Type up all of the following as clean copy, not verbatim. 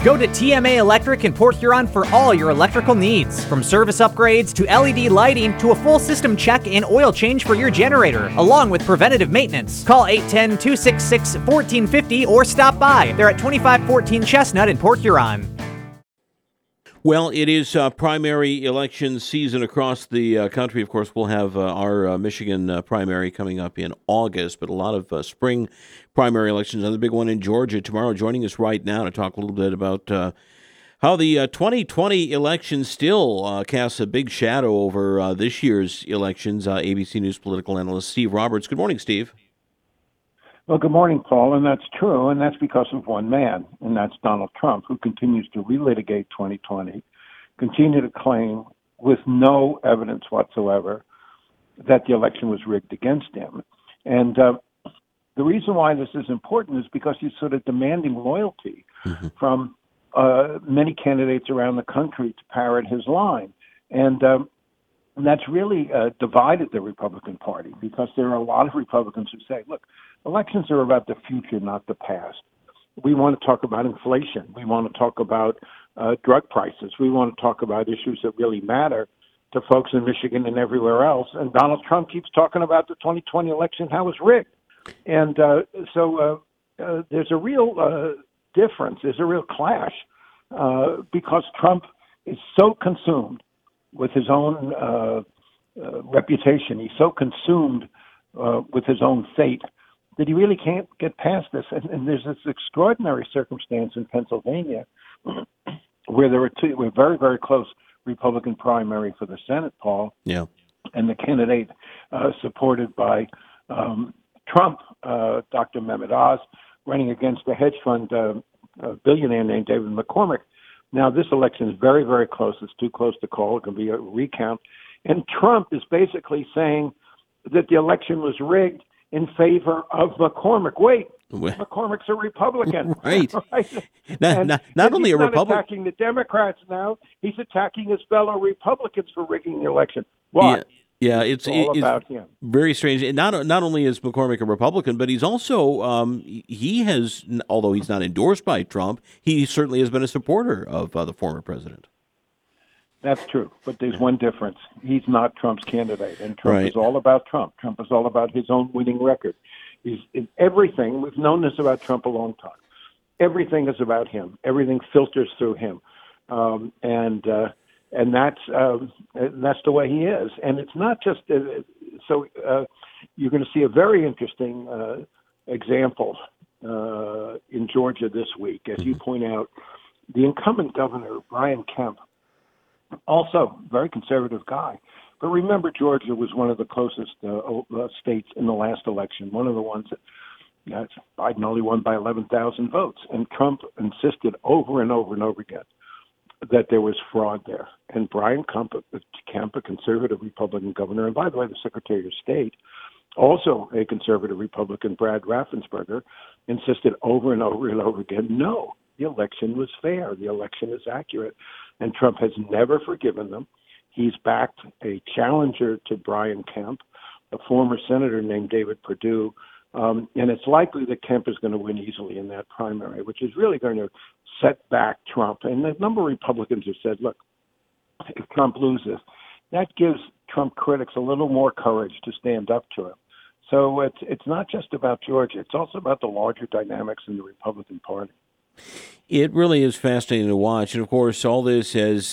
Go to TMA Electric in Port Huron for all your electrical needs. From service upgrades to LED lighting to a full system check and oil change for your generator, along with preventative maintenance. Call 810-266-1450 or stop by. They're at 2514 Chestnut in Port Huron. Well, it is primary election season across the country. Of course, we'll have our Michigan primary coming up in August, but a lot of spring primary elections. Another big one in Georgia tomorrow. Joining us right now to talk a little bit about how the 2020 election still casts a big shadow over this year's elections. ABC News political analyst Steve Roberts. Good morning, Steve. Well, good morning, Paul, and that's true, and that's because of one man, and that's Donald Trump, who continues to relitigate 2020, continue to claim with no evidence whatsoever that the election was rigged against him. And the reason why this is important is because he's sort of demanding loyalty from many candidates around the country to parrot his line. And that's really divided the Republican Party, because there are a lot of Republicans who say, look, elections are about the future, not the past. We want to talk about inflation. We want to talk about drug prices. We want to talk about issues that really matter to folks in Michigan and everywhere else. And Donald Trump keeps talking about the 2020 election, how it's rigged. And so there's a real difference. There's a real clash because Trump is so consumed with his own reputation. He's so consumed with his own fate that he really can't get past this. And there's this extraordinary circumstance in Pennsylvania where there were very, very close Republican primary for the Senate, Paul. Yeah. And the candidate supported by Trump, Dr. Mehmet Oz, running against a hedge fund billionaire named David McCormick. Now, this election is very, very close. It's too close to call. It can be a recount. And Trump is basically saying that the election was rigged in favor of McCormick. Wait, McCormick's a Republican. Right. Right? Not only a Republican. He's not attacking the Democrats now. He's attacking his fellow Republicans for rigging the election. Why? Yeah, it's all about him. Very strange. And not only is McCormick a Republican, but he's also he has, although he's not endorsed by Trump, he certainly has been a supporter of the former president. That's true, but there's one difference. He's not Trump's candidate, and Trump is all about Trump. Trump is all about his own winning record. He's in everything. We've known this about Trump a long time. Everything is about him. Everything filters through him, and that's the way he is. And it's not just so. You're going to see a very interesting example in Georgia this week, as you point out. The incumbent governor, Brian Kemp, also very conservative guy. But remember, Georgia was one of the closest states in the last election, one of the ones that Biden only won by 11,000 votes. And Trump insisted over and over and over again that there was fraud there. And Brian Kemp, a conservative Republican governor, and by the way, the Secretary of State, also a conservative Republican, Brad Raffensperger, insisted over and over and over again, no, the election was fair. The election is accurate. And Trump has never forgiven them. He's backed a challenger to Brian Kemp, a former senator named David Perdue, and it's likely that Kemp is going to win easily in that primary, which is really going to set back Trump. And a number of Republicans have said, look, if Trump loses, that gives Trump critics a little more courage to stand up to him. So it's not just about Georgia. It's also about the larger dynamics in the Republican Party. It really is fascinating to watch. And, of course, all this as,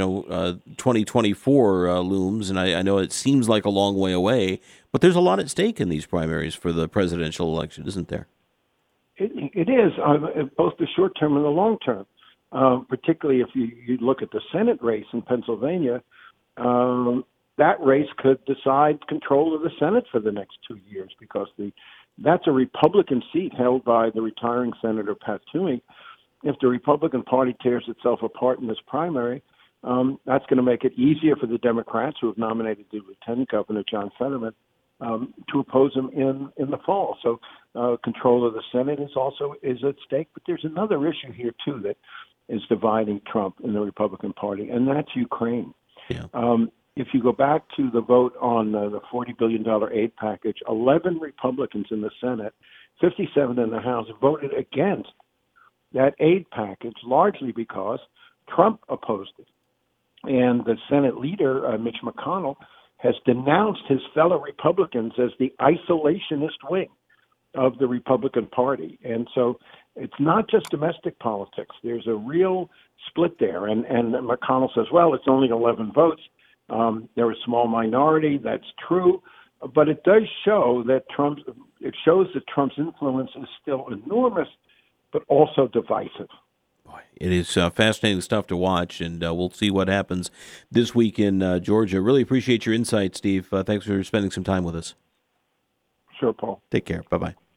2024 looms, and I know it seems like a long way away, but there's a lot at stake in these primaries for the presidential election, isn't there? It is, both the short term and the long term, particularly if you look at the Senate race in Pennsylvania. That race could decide control of the Senate for the next 2 years because that's a Republican seat held by the retiring Senator Pat Toomey. If the Republican Party tears itself apart in this primary, that's going to make it easier for the Democrats who have nominated the Lieutenant Governor, John Fetterman, to oppose him in the fall. So control of the Senate is at stake. But there's another issue here, too, that is dividing Trump and the Republican Party, and that's Ukraine. Yeah. If you go back to the vote on the $40 billion aid package, 11 Republicans in the Senate, 57 in the House, voted against that aid package, largely because Trump opposed it. And the Senate leader, Mitch McConnell, has denounced his fellow Republicans as the isolationist wing of the Republican Party. And so it's not just domestic politics. There's a real split there. And McConnell says, well, it's only 11 votes. They're a small minority. That's true. But it does show that Trump's influence is still enormous, but also divisive. It is fascinating stuff to watch, and we'll see what happens this week in Georgia. Really appreciate your insight, Steve. Thanks for spending some time with us. Sure, Paul. Take care. Bye-bye.